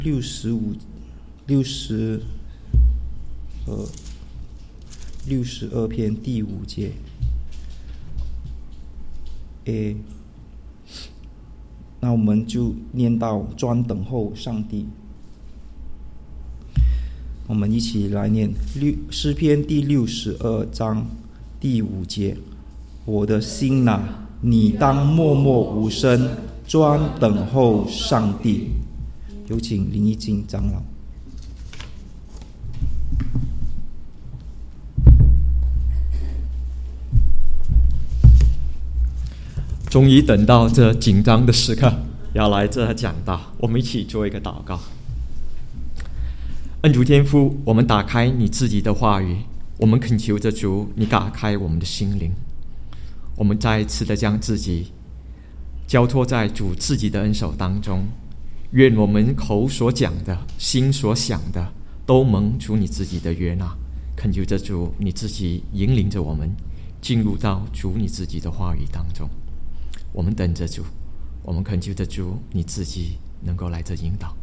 62篇第5节。那我们就念到专等候上帝。我们一起来念诗篇第62章第5节：我的心哪，你当默默无声，专等候上帝。有请林义静长老。 终于等到这紧张的时刻，要来这讲道，我们一起做一个祷告。恩主天父，我们打开你自己的话语，我们恳求着主，你打开我们的心灵，我们再一次的将自己交托在主自己的恩手当中，愿我们口所讲的，心所想的，都蒙主你自己的悦纳。恳求着主，你自己引领着我们进入到主你自己的话语当中。我们等着主，我们恳求着主，你自己能够来这引导。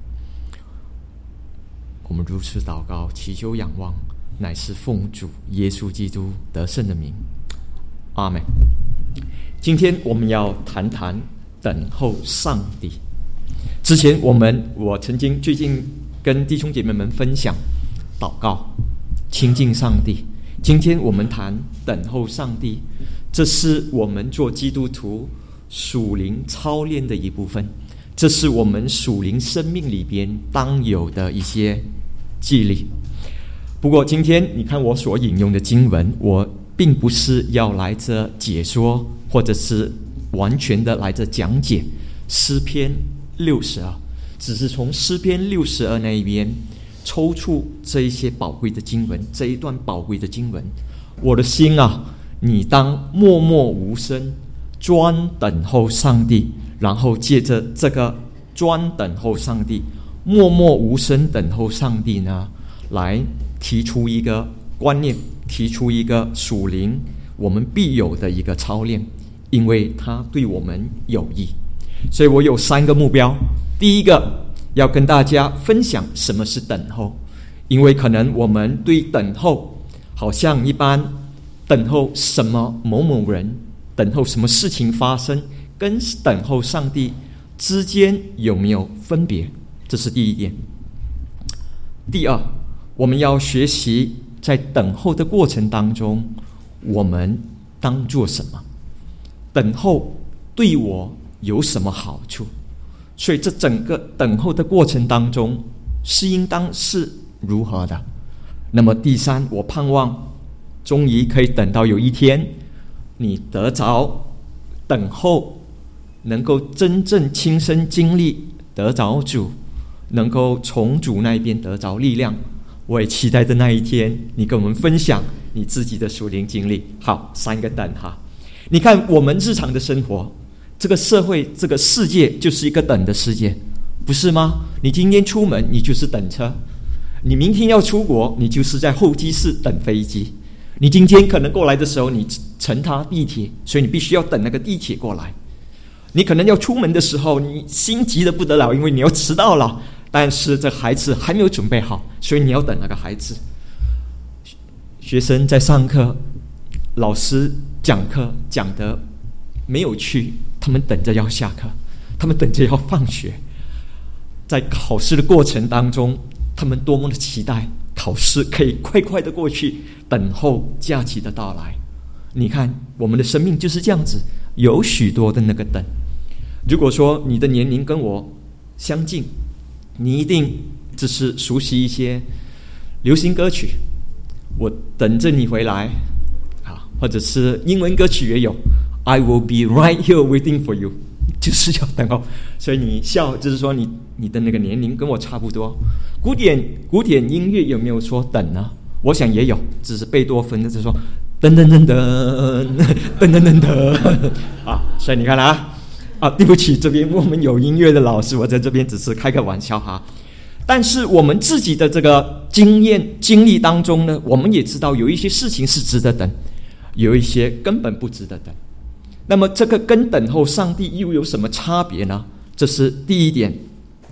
我们如此祷告，祈求仰望，乃是奉主耶稣基督得胜的名，阿们。今天我们要谈谈等候上帝。之前我曾经最近跟弟兄姐妹们分享祷告亲近上帝，今天我们谈等候上帝，这是我们做基督徒属灵操练的一部分，这是我们属灵生命里边当有的一些纪律。不过今天你看我所引用的经文，我并不是要来这解说，或者是完全的来这讲解诗篇62，只是从诗篇62那一边抽出这一些宝贵的经文，这一段宝贵的经文。我的心啊，你当默默无声，专等候上帝。然后借着这个专等候上帝，默默无声等候上帝呢，来提出一个观念，提出一个属灵我们必有的一个操练，因为它对我们有益。所以我有3个目标。第一个，要跟大家分享什么是等候，因为可能我们对等候好像一般等候什么某某人，等候什么事情发生，跟等候上帝之间有没有分别，这是第一点。第二，我们要学习在等候的过程当中，我们当做什么，等候对我有什么好处。所以这整个等候的过程当中是应当是如何的。那么第三，我盼望终于可以等到有一天你得着等候，能够真正亲身经历得着主，能够从主那边得着力量。我也期待着那一天你跟我们分享你自己的属灵经历。好，3个等哈。你看我们日常的生活，这个社会这个世界就是一个等的世界，不是吗？你今天出门你就是等车，你明天要出国你就是在候机室等飞机，你今天可能过来的时候你乘搭地铁，所以你必须要等那个地铁过来。你可能要出门的时候你心急得不得了，因为你要迟到了，但是这孩子还没有准备好，所以你要等那个孩子。学生在上课，老师讲课讲得没有趣，他们等着要下课，他们等着要放学。在考试的过程当中，他们多么的期待考试可以快快的过去，等候假期的到来。你看我们的生命就是这样子，有许多的那个等。如果说你的年龄跟我相近，你一定只是熟悉一些流行歌曲，我等着你回来，或者是英文歌曲也有 I will be right here waiting for you， 就是要等候。所以你笑就是说你的那个年龄跟我差不多。古典音乐有没有说等呢？我想也有，只是贝多芬就是说噔噔噔噔噔噔噔噔啊。所以你看对不起，这边我们有音乐的老师，我在这边只是开个玩笑哈。但是我们自己的这个经历当中呢，我们也知道有一些事情是值得等，有一些根本不值得等。那么这个跟等候上帝又有什么差别呢？这是第一点。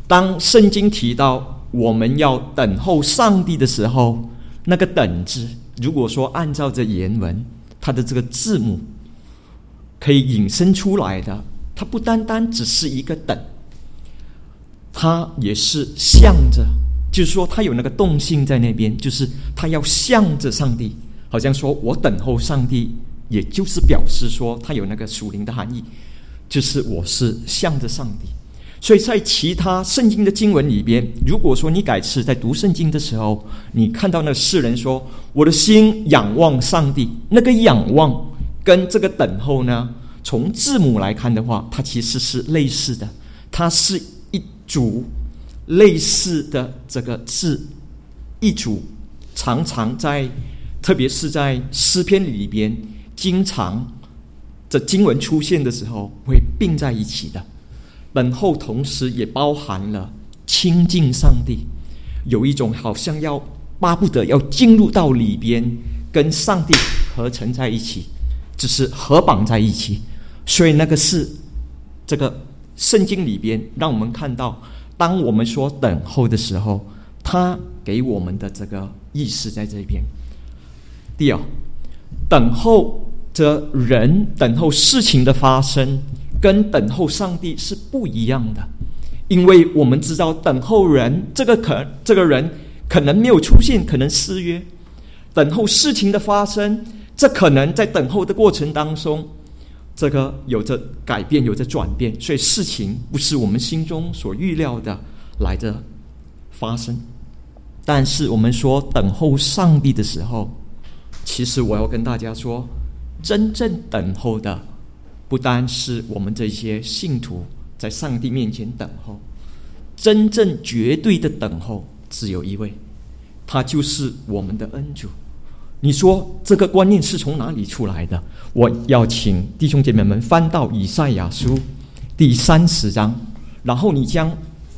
当圣经提到我们要等候上帝的时候，那个等字，如果说按照着原文，它的这个字母可以引申出来的，它不单单只是一个等，它也是向着，就是说它有那个动性在那边，就是它要向着上帝，好像说我等候上帝，也就是表示说它有那个属灵的含义，就是我是向着上帝。所以在其他圣经的经文里边，如果说你改次在读圣经的时候，你看到那个诗人说我的心仰望上帝，那个仰望跟这个等候呢，从字母来看的话，它其实是类似的，它是一组类似的这个字，一组常常在特别是在诗篇里边经常这经文出现的时候会并在一起的。等候同时也包含了亲近上帝，有一种好像要巴不得要进入到里边跟上帝合成在一起，就是合绑在一起。所以那个是这个圣经里边让我们看到，当我们说等候的时候，他给我们的这个意思在这边。第二，等候着人，等候事情的发生，跟等候上帝是不一样的。因为我们知道等候人，这个人可能没有出现，可能失约；等候事情的发生，这可能在等候的过程当中，这个有着改变，有着转变，所以事情不是我们心中所预料的来着发生。但是我们说等候上帝的时候，其实我要跟大家说，真正等候的不单是我们这些信徒在上帝面前等候，真正绝对的等候只有一位，他就是我们的恩主。你说这个观念是从哪里出来的？我要请弟兄姐妹们翻到以赛亚书第30章，然后你将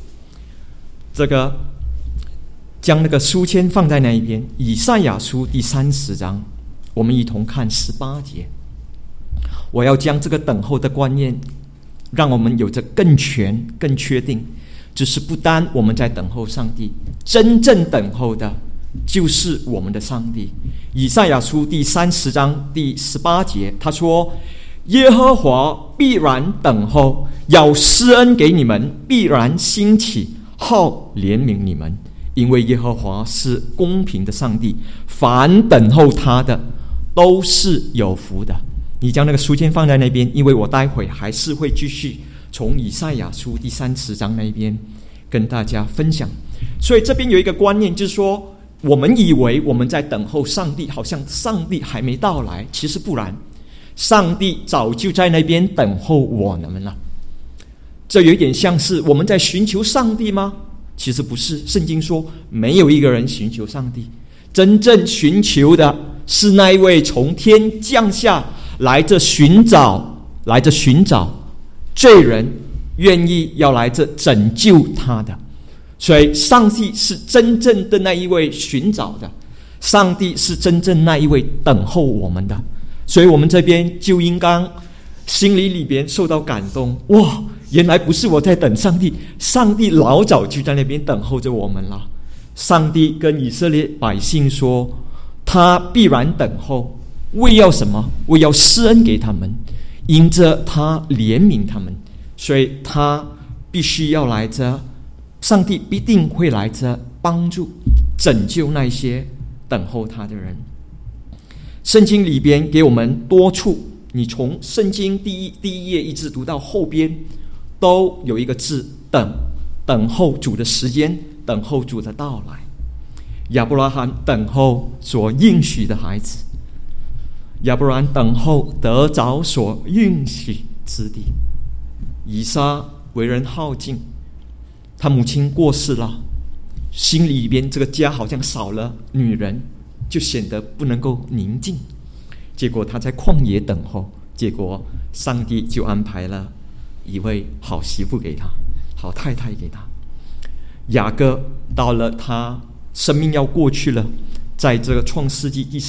那个书签放在那一边。以赛亚书第30章，我们一同看18节。我要将这个等候的观念让我们有着更全更确定，就是不单我们在等候上帝，真正等候的就是我们的上帝。以赛亚书第30章第18节，他说耶和华必然等候，要施恩给你们，必然兴起，好怜悯你们，因为耶和华是公平的上帝，凡等候他的都是有福的。你将那个书签放在那边，因为我待会还是会继续从以赛亚书第30章那边跟大家分享。所以这边有一个观念，就是说我们以为我们在等候上帝，好像上帝还没到来，其实不然，上帝早就在那边等候我们了。这有一点像是我们在寻求上帝吗？其实不是，圣经说没有一个人寻求上帝，真正寻求的是那一位从天降下来着寻找罪人，愿意要来这拯救他的。所以上帝是真正的那一位寻找的，上帝是真正那一位等候我们的。所以我们这边就应当心里边受到感动，哇，原来不是我在等上帝，上帝老早就在那边等候着我们了。上帝跟以色列百姓说，他必然等候，为要什么？为要施恩给他们，因着他怜悯他们，所以他必须要来着，上帝必定会来着帮助拯救那些等候他的人。圣经里边给我们多处，你从圣经第一页一直读到后边，都有一个字等，等候主的时间，等候主的到来。亚伯拉罕等候所应许的孩子，亚伯兰等候得着所应许之地。以撒为人好静，他母亲过世了，心里边这个家好像少了女人，就显得不能够宁静。结果他在旷野等候，结果上帝就安排了一位好媳妇给他，好太太给他。雅各到了他生命要过去了，在这个创世纪第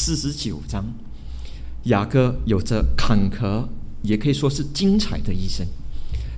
49章，雅各有着坎坷也可以说是精彩的一生。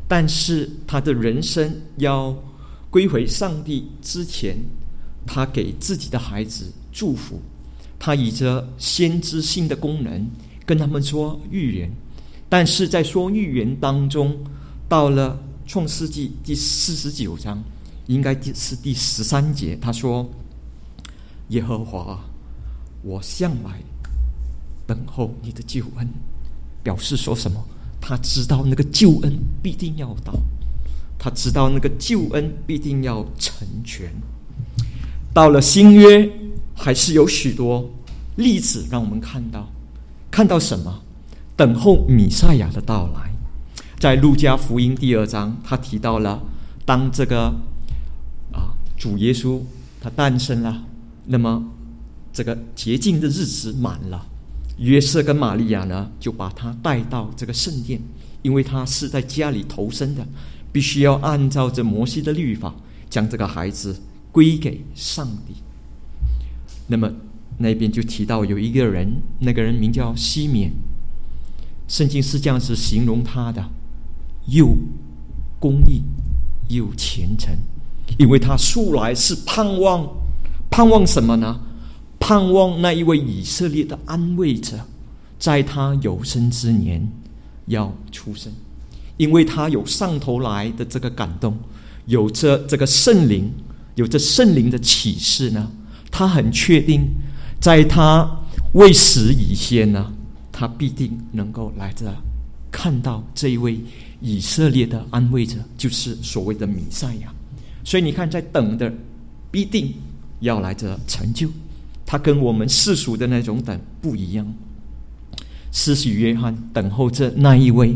但是他的人生要归回上帝之前，他给自己的孩子祝福，他以着先知性的功能跟他们说预言。但是在说预言当中，到了创世纪第49章，应该是第13节，他说：耶和华，我向来等候你的救恩。表示说什么？他知道那个救恩必定要到，他知道那个救恩必定要成全。到了新约，还是有许多例子让我们看到什么？等候弥赛亚的到来。在路加福音第2章，他提到了当这个主耶稣他诞生了，那么这个洁净的日子满了，约瑟跟玛利亚呢就把他带到这个圣殿，因为他是在家里投生的，必须要按照着摩西的律法将这个孩子归给上帝。那么那边就提到有一个人，那个人名叫西缅，圣经是这样子形容他的：又公义又虔诚。因为他素来是盼望什么呢？盼望那一位以色列的安慰者在他有生之年要出生。因为他有上头来的这个感动，有着这个圣灵，有着圣灵的启示呢，他很确定在他未死以前呢，他必定能够来着看到这一位以色列的安慰者，就是所谓的弥赛亚。所以你看，在等的必定要来着成就，他跟我们世俗的那种等不一样。施洗约翰等候着那一位，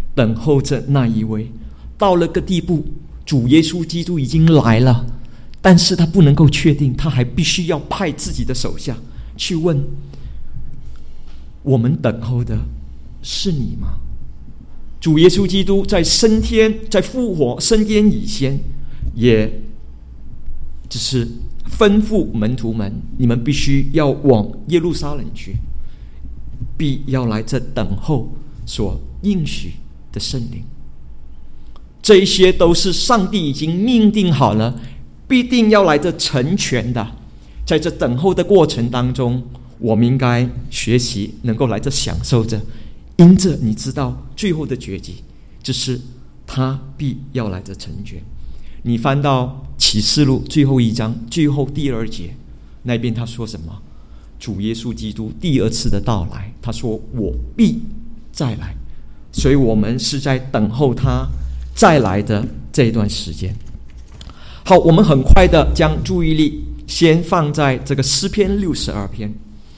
到了个地步，主耶稣基督已经来了，但是他不能够确定，他还必须要派自己的手下去问：我们等候的是你吗？主耶稣基督在升天，在复活升天以前，也只是吩咐门徒们：你们必须要往耶路撒冷去，必要来这等候所应许的圣灵。这一些都是上帝已经命定好了，必定要来这成全的。在这等候的过程当中，我们应该学习能够来这享受着，因着你知道最后的结局就是他必要来这成全。你翻到启示录最后1章最后第2节，那边他说什么？主耶稣基督第2次的到来，他说我必再来。所以我们是在等候他再来的这一段时间。好，我们很快的将注意力先放在这个诗篇62篇。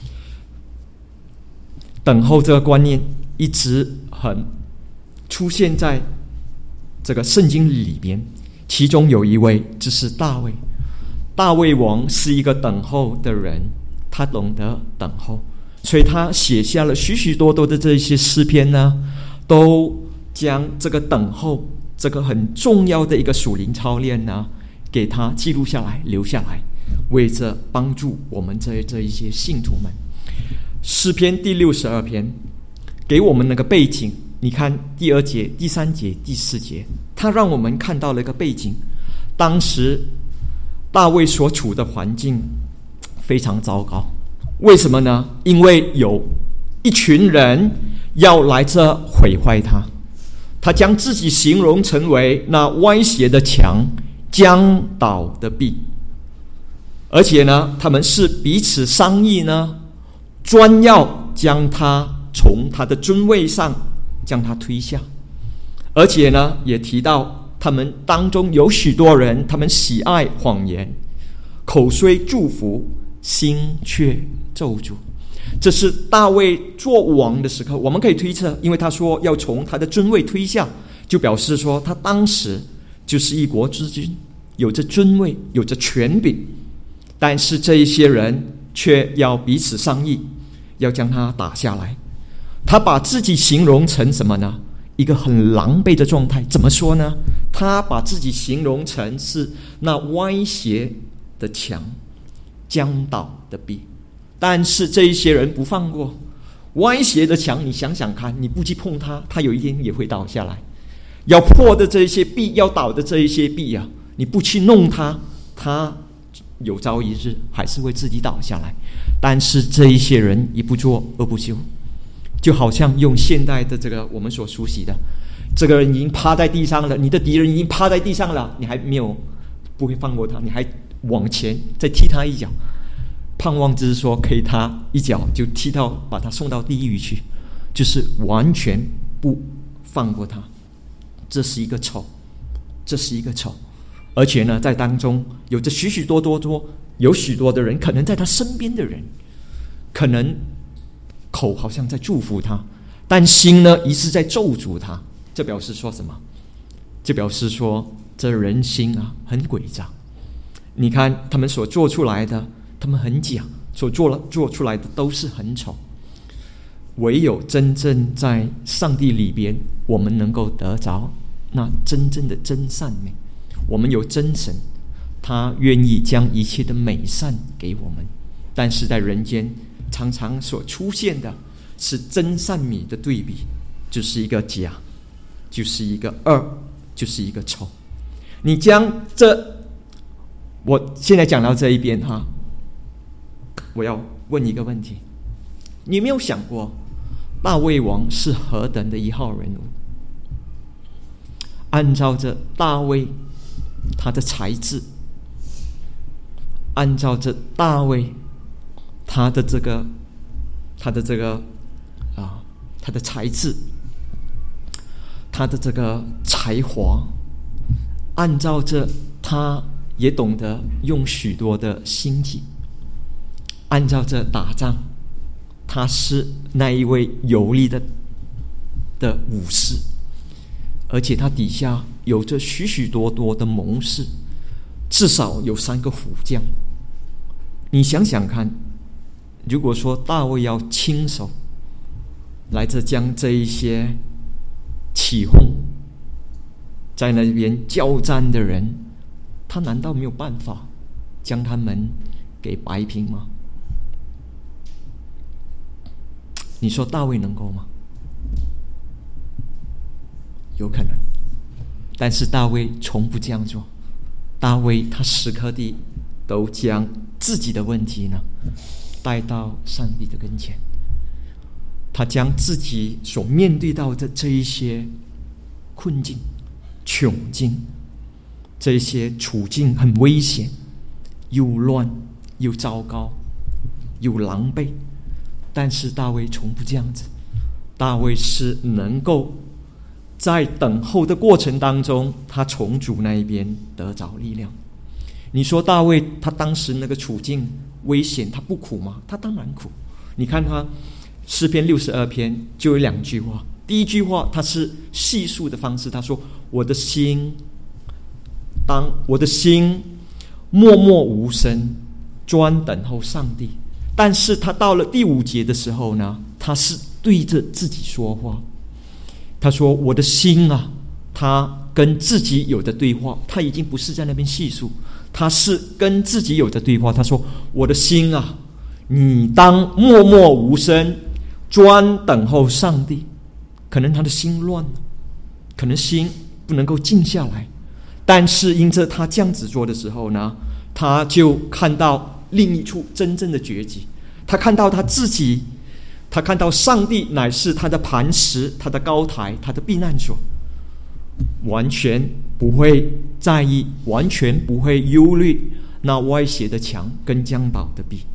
等候这个观念一直很出现在这个圣经里边，其中有一位就是大卫。大卫王是一个等候的人，他懂得等候，所以他写下了许许多多的这些诗篇呢，都将这个等候这个很重要的一个属灵操练呢，给他记录下来留下来，为着帮助我们这一些信徒们。诗篇第62篇给我们那个背景，你看第2节、第3节、第4节，他让我们看到了一个背景。当时大卫所处的环境非常糟糕，为什么呢？因为有一群人要来这毁坏他，他将自己形容成为那歪斜的墙、将倒的壁，而且呢，他们是彼此商议呢，专要将他从他的尊位上将他推下。而且呢，也提到他们当中有许多人，他们喜爱谎言，口虽祝福，心却咒诅。这是大卫做王的时候，我们可以推测，因为他说要从他的尊位推下，就表示说他当时就是一国之君，有着尊位，有着权柄。但是这一些人却要彼此商议，要将他打下来。他把自己形容成什么呢？一个很狼狈的状态。怎么说呢？他把自己形容成是那歪斜的墙，将倒的壁。但是这一些人不放过歪斜的墙，你想想看，你不去碰它，它有一天也会倒下来。 要破的这一些壁，要倒的这一些壁啊，你不去弄它，它有朝一日还是会自己倒下来。但是这一些人一不做二不休，就好像用现代的这个我们所熟悉的，这个人已经趴在地上了，你的敌人已经趴在地上了，你还不会放过他，你还往前再踢他一脚，盼望之说可以他一脚就踢到把他送到地狱去，就是完全不放过他。这是一个仇，这是一个仇。而且呢，在当中有着许多的人，可能在他身边的人，可能口好像在祝福他，但心呢一直在咒诅他。这表示说什么？这表示说这人心啊很诡诈。你看他们所做出来的，他们很假，所做出来的都是很丑。唯有真正在上帝里边，我们能够得着那真正的真善美。我们有真神，他愿意将一切的美善给我们，但是在人间常常所出现的是真善美的对比，就是一个假，就是一个恶，就是一个丑。你将我现在讲到这一边哈，我要问一个问题：你有没有想过，大卫王是何等的一号人物？按照着大卫他的才智，按照着大卫他的才智，他的这个才华，按照着他也懂得用许多的心计，按照着打仗，他是那一位有力的武士，而且他底下有着许多的谋士，至少有3个虎将。你想想看，如果说大卫要亲手来将这一些起哄在那边交战的人，他难道没有办法将他们给摆平吗？你说大卫能够吗？有可能，但是大卫从不这样做。大卫他时刻地都将自己的问题呢带到上帝的跟前，他将自己所面对到的这一些困境、窘境，这一些处境很危险，又乱又糟糕又狼狈，但是大卫从不这样子。大卫是能够在等候的过程当中，他从主那一边得着力量。你说大卫他当时那个处境危险，他不苦吗？他当然苦。你看他诗篇62篇就有2句话，第一句话他是细数的方式，他说我的心默默无声，专等候上帝。但是他到了第5节的时候呢，他是对着自己说话。他说我的心啊，他跟自己有的对话，他已经不是在那边细数，他是跟自己有的对话。他说我的心啊，你当默默无声，专等候上帝。可能他的心乱了，可能心不能够静下来，但是因着他这样子做的时候呢，他就看到另一处真正的绝迹。他看到他自己，他看到上帝乃是他的磐石，他的高台，他的避难所，完全不会在意，完全不会忧虑那歪斜的墙跟将倒的壁。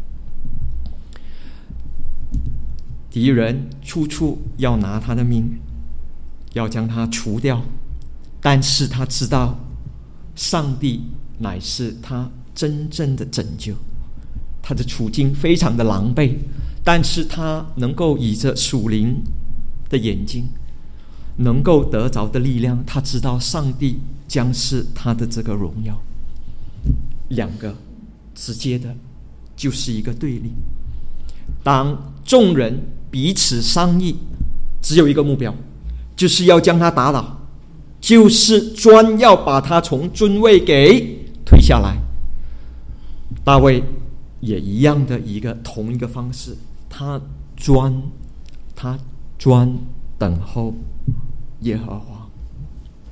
敌人处处要拿他的命，要将他除掉，但是他知道上帝乃是他真正的拯救。他的处境非常的狼狈，但是他能够以着属灵的眼睛能够得着的力量，他知道上帝将是他的这个荣耀。2个直接的就是一个对立。当众人彼此商议，只有一个目标，就是要将他打倒，就是专要把他从尊位给推下来。大卫也一样的同一个方式，他专等候耶和华。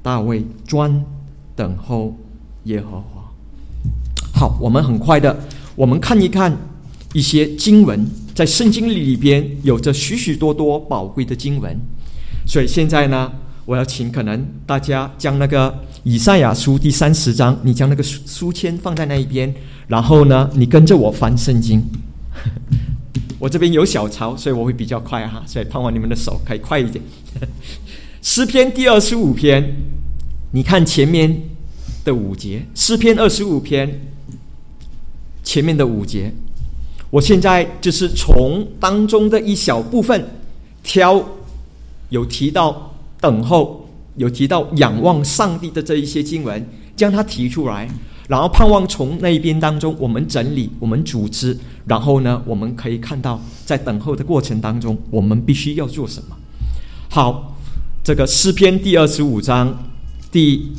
大卫专等候耶和华。好，我们很快的，我们看一看一些经文，在圣经里边有着许许多多宝贵的经文。所以现在呢，我要请可能大家将那个以赛亚书第30章，你将那个书签放在那一边，然后呢，你跟着我翻圣经。我这边有小抄，所以我会比较快哈，所以盼望你们的手可以快一点。诗篇第25篇，你看前面的5节，诗篇25篇前面的5节，我现在就是从当中的一小部分挑，有提到等候，有提到仰望上帝的这一些经文，将它提出来，然后盼望从那一边当中我们整理，我们组织，然后呢，我们可以看到在等候的过程当中我们必须要做什么。好，这个诗篇第25章第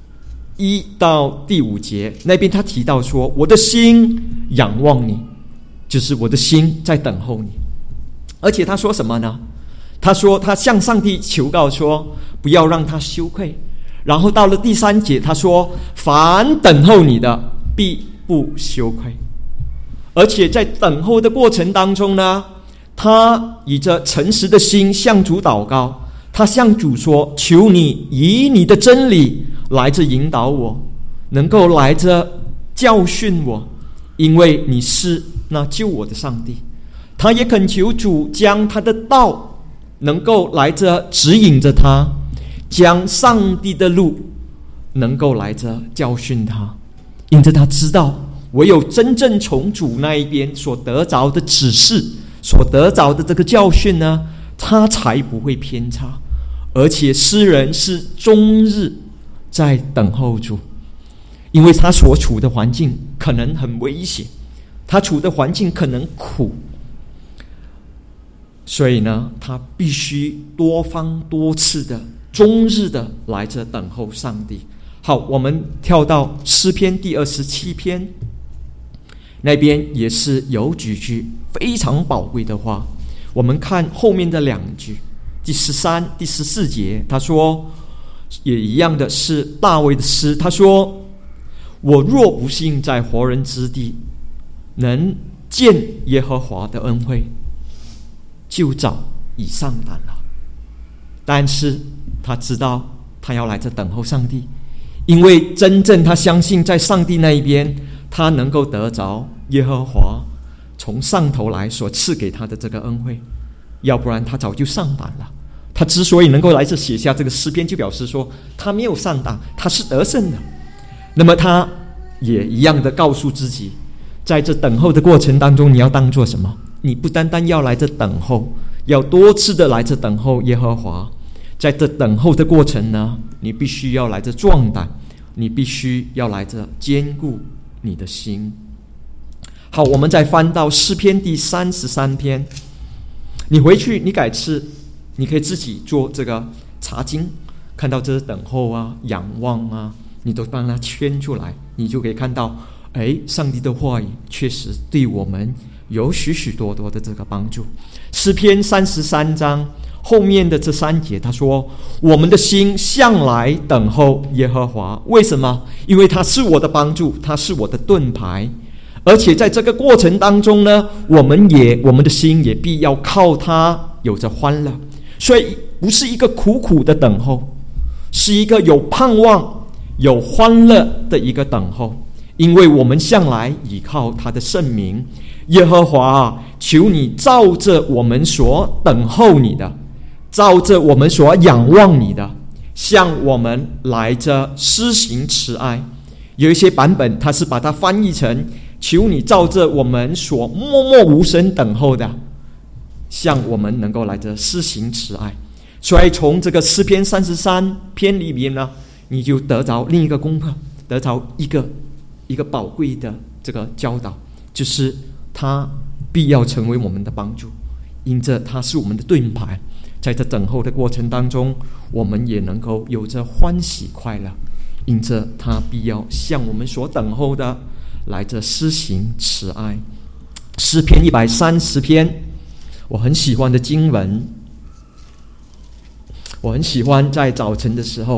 1到第5节，那边他提到说，我的心仰望你，就是我的心在等候你。而且他说什么呢？他说他向上帝求告说，不要让他羞愧。然后到了第3节，他说凡等候你的必不羞愧。而且在等候的过程当中呢，他以着诚实的心向主祷告，他向主说，求你以你的真理来着引导我，能够来着教训我，因为你是那救我的上帝。他也恳求主将他的道能够来着指引着他，将上帝的路能够来着教训他，因着他知道唯有真正从主那一边所得着的指示，所得着的这个教训呢，他才不会偏差。而且诗人是终日在等候主，因为他所处的环境可能很危险，他处的环境可能苦，所以呢，他必须多方多次的终日的来着等候上帝。好，我们跳到诗篇第27篇，那边也是有几句非常宝贵的话。我们看后面的2句，第13、第14节，他说也一样的是大卫的诗，他说，我若不幸在活人之地能见耶和华的恩惠，就早已丧胆了。但是他知道他要来这等候上帝，因为真正他相信在上帝那一边，他能够得着耶和华从上头来所赐给他的这个恩惠，要不然他早就丧胆了。他之所以能够来这写下这个诗篇，就表示说他没有丧胆，他是得胜的。那么他也一样的告诉自己，在这等候的过程当中，你要当作什么？你不单单要来这等候，要多次的来这等候耶和华。在这等候的过程呢，你必须要来这壮胆，你必须要来这坚固你的心。好，我们再翻到诗篇第33篇，你回去你改次你可以自己做这个查经，看到这等候啊、仰望啊，你都帮它圈出来，你就可以看到，上帝的话语确实对我们有许许多多的这个帮助。诗篇33章后面的这3节，他说，我们的心向来等候耶和华。为什么？因为他是我的帮助，他是我的盾牌。而且在这个过程当中呢，我们的心也必要靠他有着欢乐。所以不是一个苦苦的等候，是一个有盼望有欢乐的一个等候。因为我们向来倚靠他的圣名，耶和华，求你照着我们所等候你的，照着我们所仰望你的，向我们来着施行慈爱。有一些版本它是把它翻译成，求你照着我们所默默无声等候的，向我们能够来着施行慈爱。所以从这个诗篇33篇里面呢，你就得着另一个功课，得着一个宝贵的这个教导，就是他必要成为我们的帮助，因着他是我们的盾牌。在这等候的过程当中，我们也能够有着欢喜快乐，因着他必要向我们所等候的来着施行慈爱。诗篇130篇，我很喜欢的经文，我很喜欢在早晨的时候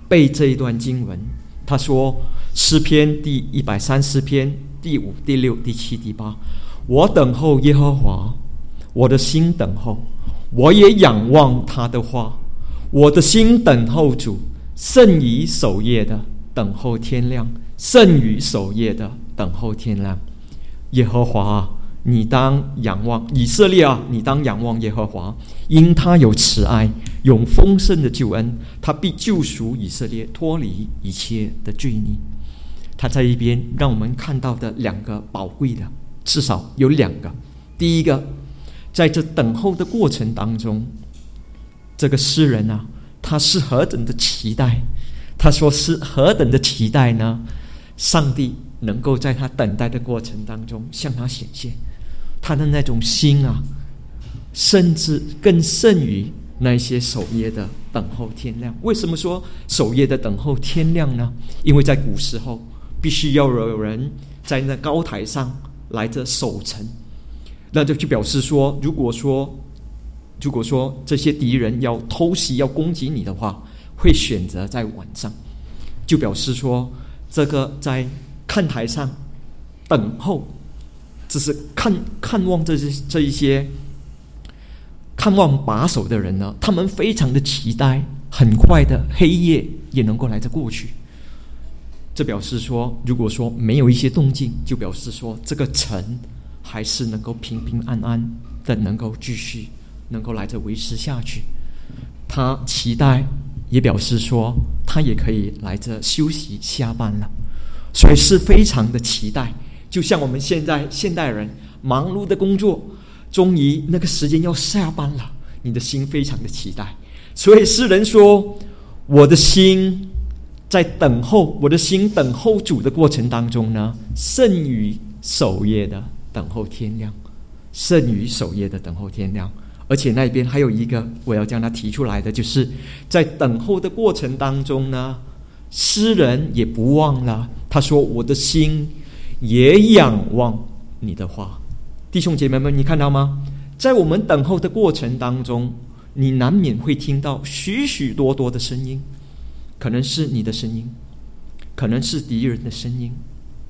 背这一段经文。他说诗篇第130篇第5、第6、第7、第8，我等候耶和华，我的心等候，我也仰望他的话。我的心等候主，胜于守夜的等候天亮，胜于守夜的等候天亮。耶和华啊，你当仰望，以色列啊，你当仰望耶和华，因他有慈爱，有丰盛的救恩，他必救赎以色列，脱离一切的罪孽。他在一边让我们看到的两个宝贵的，至少有两个。第一个，在这等候的过程当中，这个诗人啊，他是何等的期待。他说是何等的期待呢？上帝能够在他等待的过程当中向他显现，他的那种心啊，甚至更胜于那些守夜的等候天亮。为什么说守夜的等候天亮呢？因为在古时候必须要有人在那高台上来着守城，那就表示说，如果说这些敌人要偷袭要攻击你的话，会选择在晚上，就表示说这个在看台上等候，只是看望这一些看望把守的人呢，他们非常的期待很快的黑夜也能够来着过去。这表示说，如果说没有一些动静，就表示说这个城还是能够平平安安的能够继续能够来着维持下去。他期待也表示说他也可以来着休息下班了，所以是非常的期待。就像我们现代人忙碌的工作，终于那个时间要下班了，你的心非常的期待。所以诗人说，我的心在等候，我的心等候主的过程当中呢，胜于守夜的等候天亮，胜于守夜的等候天亮。而且那边还有一个我要将它提出来的，就是在等候的过程当中呢，诗人也不忘了，他说我的心也仰望你的话。弟兄姐妹们，你看到吗？在我们等候的过程当中，你难免会听到许许多多的声音，可能是你的声音，可能是敌人的声音。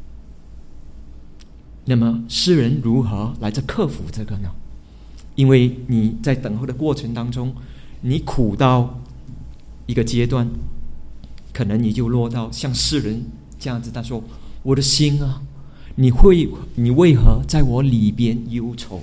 那么诗人如何来着克服这个呢？因为你在等候的过程当中，你苦到一个阶段，可能你就落到像诗人这样子，他说我的心啊，你为何在我里边忧愁？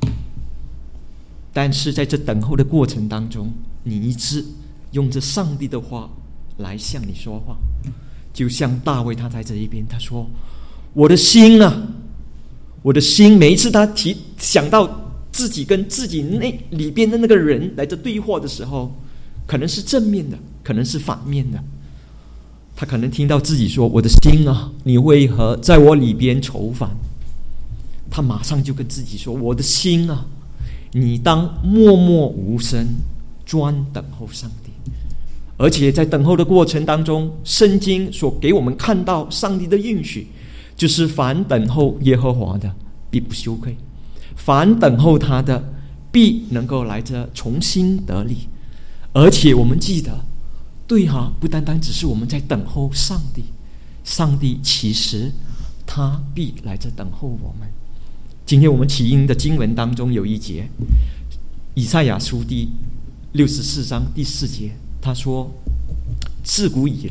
但是在这等候的过程当中，你一直用着上帝的话来向你说话。就像大卫他在这一边，他说我的心啊，我的心，每一次他想到自己跟自己内里边的那个人来这对话的时候，可能是正面的，可能是反面的。他可能听到自己说我的心啊，你为何在我里边愁烦？他马上就跟自己说，我的心啊，你当默默无声，专等候上帝。而且在等候的过程当中，圣经所给我们看到上帝的应许，就是凡等候耶和华的必不羞愧，凡等候他的必能够来着重新得力。而且我们记得，对哈，不单单只是我们在等候上帝，上帝其实他必来着等候我们。今天我们起因的经文当中有一节，以赛亚书第64章第4节，他说自古以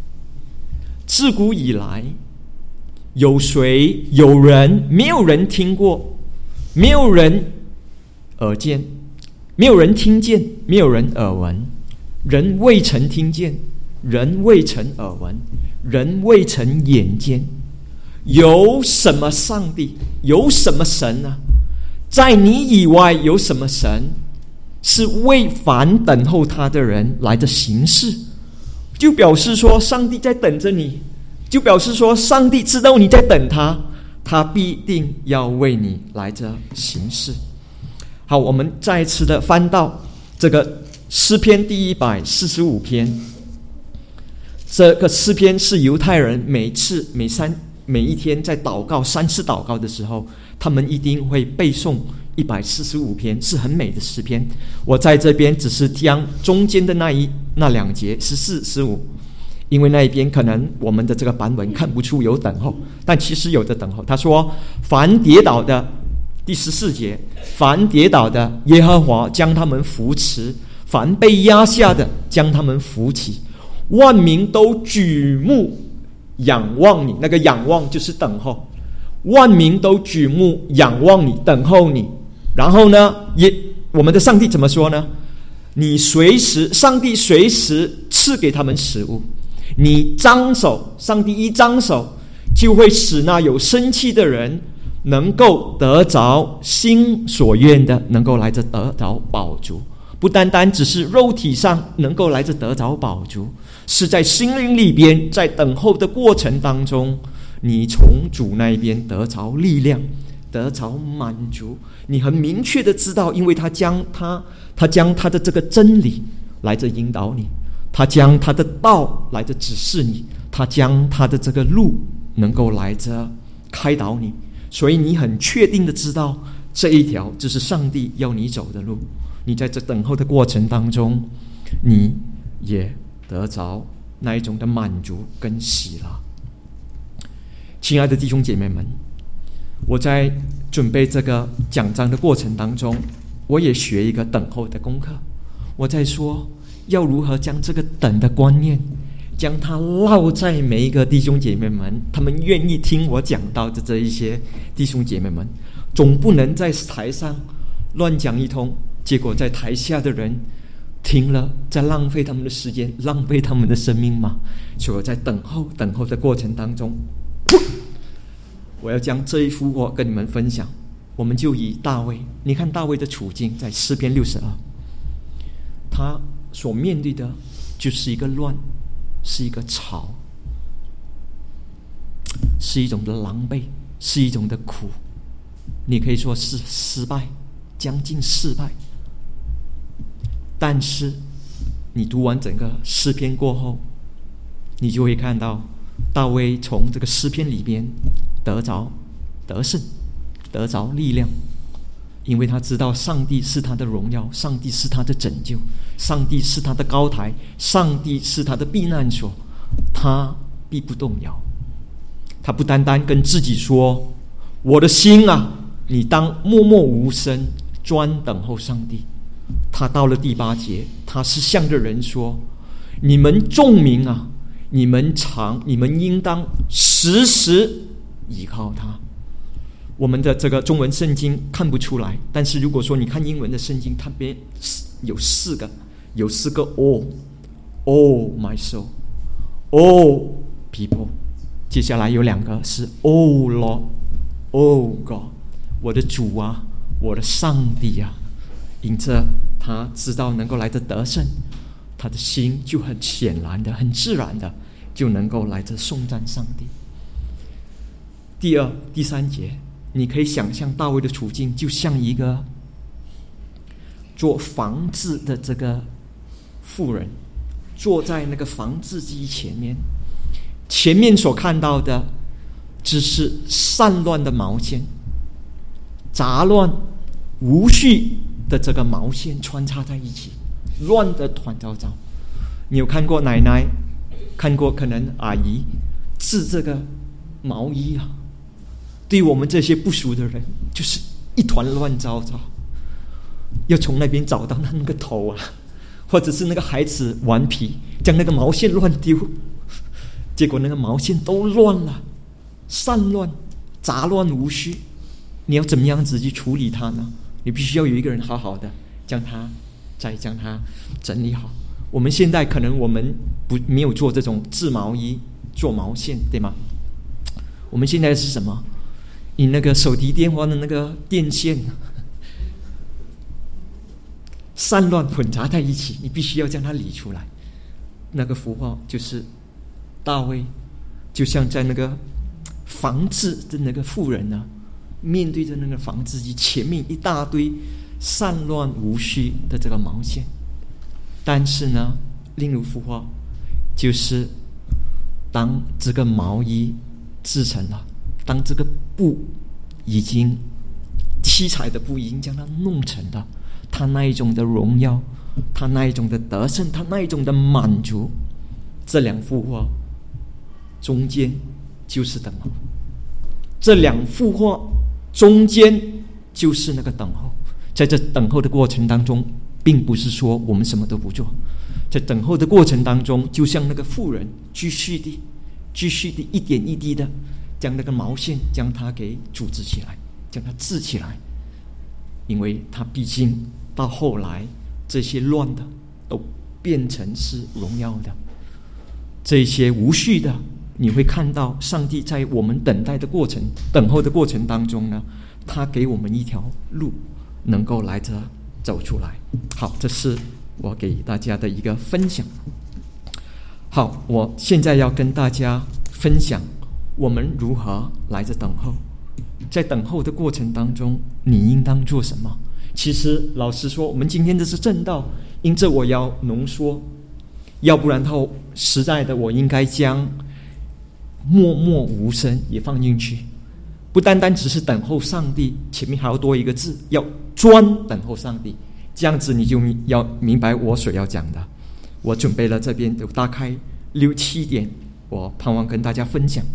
来有谁有人，没有人听过，没有人耳见，没有人听见，没有人耳闻，人未曾听见，人未曾耳闻，人未曾眼见，有什么上帝，有什么神呢？在你以外有什么神是为凡等候他的人来的行事？就表示说上帝在等着你，就表示说上帝知道你在等他，他必定要为你来着行事。好，我们再一次的翻到这个诗篇第145篇。这个诗篇是犹太人每一天在祷告3次祷告的时候，他们一定会背诵145篇，是很美的诗篇。我在这边只是将中间的那2节14、15 因为那一边可能我们的这个版本看不出有等候，但其实有的等候。他说：“凡跌倒的，第14节，凡跌倒的，耶和华将他们扶持；凡被压下的，将他们扶起。万民都举目仰望你。”那个仰望就是等候。万民都举目仰望你，等候你。然后呢，我们的上帝怎么说呢？上帝随时赐给他们食物。你张手，上帝一张手，就会使那有生气的人能够得着心所愿的，能够来着得着饱足。不单单只是肉体上能够来着得着饱足，是在心灵里边，在等候的过程当中，你从主那一边得着力量，得着满足。你很明确的知道，因为他将他的这个真理来着引导你，他将他的道来着指示你，他将他的这个路能够来着开导你，所以你很确定的知道这一条就是上帝要你走的路。你在这等候的过程当中，你也得着那一种的满足跟喜乐。亲爱的弟兄姐妹们，我在准备这个讲章的过程当中，我也学一个等候的功课。我在说要如何将这个等的观念，将它烙在每一个弟兄姐妹们，他们愿意听我讲到的这一些弟兄姐妹们，总不能在台上乱讲一通，结果在台下的人听了，在浪费他们的时间，浪费他们的生命吗？所以我在等候的过程当中，我要将这一幅画跟你们分享。我们就以大卫，你看大卫的处境，在诗篇62，他所面对的就是一个乱，是一个吵，是一种的狼狈，是一种的苦，你可以说是失败，将近失败。但是你读完整个诗篇过后，你就会看到大卫从这个诗篇里边得胜，得着力量，因为他知道上帝是他的荣耀，上帝是他的拯救，上帝是他的高台，上帝是他的避难所，他必不动摇。他不单单跟自己说：“我的心啊，你当默默无声，专等候上帝。”他到了第8节，他是向着人说：“你们众民啊，你们应当时时依靠他。”我们的这个中文圣经看不出来，但是如果说你看英文的圣经，它边有四个 all my soul, all people， 接下来有2个是 oh Lord, oh God， 我的主啊，我的上帝啊。因着他知道能够来着得胜，他的心就很显然的、很自然的就能够来着颂赞上帝。第2、第3节，你可以想象大卫的处境就像一个做房子的这个妇人，坐在那个房子机前面所看到的只是散乱的毛线，杂乱无序的这个毛线穿插在一起，乱的团糟糟。你有看过奶奶，看过可能阿姨织这个毛衣啊？对于我们这些不熟的人，就是一团乱糟糟，要从那边找到那个头啊，或者是那个孩子顽皮将那个毛线乱丢，结果那个毛线都乱了，散乱杂乱无序。你要怎么样子去处理它呢？你必须要有一个人好好的将它整理好。我们现在可能我们没有做这种织毛衣做毛线，对吗？我们现在是什么？你那个手提电话的那个电线散乱混杂在一起，你必须要将它理出来。那个符号就是大卫，就像在那个房子的那个妇人呢，面对着那个房子机前面一大堆散乱无序的这个毛线。但是呢，另一幅画就是当这个毛衣制成了，当这个布已经七彩的布已经将它弄成了，它那一种的荣耀，它那一种的得胜，它那一种的满足， 这两幅画中间就是等候，这两幅画中间就是那个等候。在这等候的过程当中，并不是说我们什么都不做，在等候的过程当中，就像那个妇人继续的一点一滴的将那个毛线将它给组织起来，将它治起来，因为它毕竟到后来这些乱的都变成是荣耀的，这些无序的，你会看到上帝在我们等候的过程当中呢，他给我们一条路能够来着走出来。好，这是我给大家的一个分享。好，我现在要跟大家分享我们如何来着等候。在等候的过程当中，你应当做什么？其实老实说，我们今天这是正道，因这我要浓缩，要不然后实在的我应该将默默无声也放进去，不单单只是等候上帝，前面还要多一个字，要专等候上帝。这样子你就要明白我所要讲的。我准备了这边有大概6、7点，我盼望跟大家分享。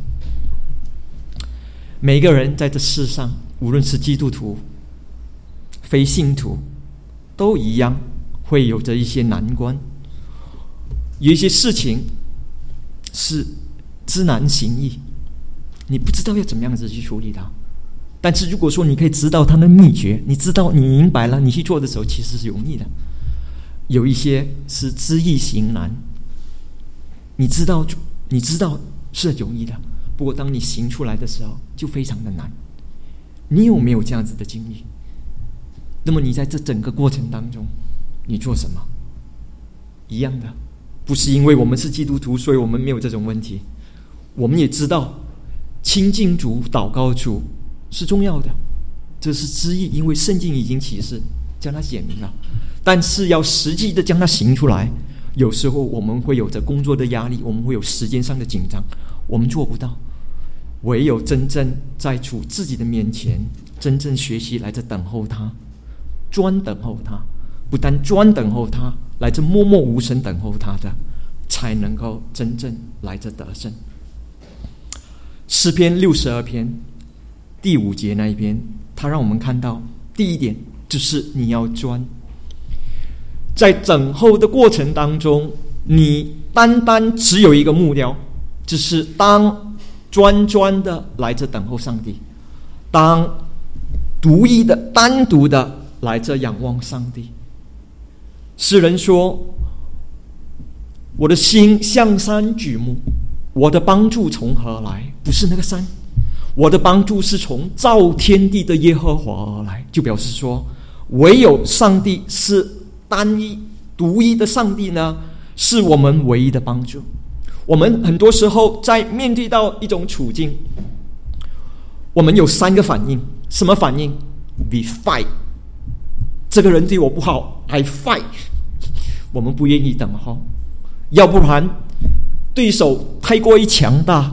每个人在这世上，无论是基督徒、非信徒，都一样会有着一些难关，有一些事情是知难行易，你不知道要怎么样子去处理它。但是如果说你可以知道它的秘诀，你知道你明白了，你去做的时候其实是容易的。有一些是知易行难，你知道是容易的，不过当你行出来的时候就非常的难。你有没有这样子的经历？那么你在这整个过程当中你做什么？一样的，不是因为我们是基督徒所以我们没有这种问题。我们也知道亲近主、祷告主是重要的，这是知易，因为圣经已经启示将它显明了。但是要实际的将它行出来，有时候我们会有着工作的压力，我们会有时间上的紧张，我们做不到。唯有真正在主自己的面前真正学习来着等候他，专等候他，不但专等候他，来着默默无声等候他的，才能够真正来着得胜。诗篇62篇第5节那一边，他让我们看到第一点就是你要专。在等候的过程当中，你单单只有一个目标，就是当专的来着等候上帝，当独一的单独的来着仰望上帝。诗人说，我的心向山举目，我的帮助从何来？不是那个山，我的帮助是从造天地的耶和华而来。就表示说，唯有上帝是单一独一的上帝呢，是我们唯一的帮助。我们很多时候在面对到一种处境，我们有3个反应。什么反应？ We fight， 这个人对我不好， I fight， 我们不愿意等候。要不然对手太过于强大，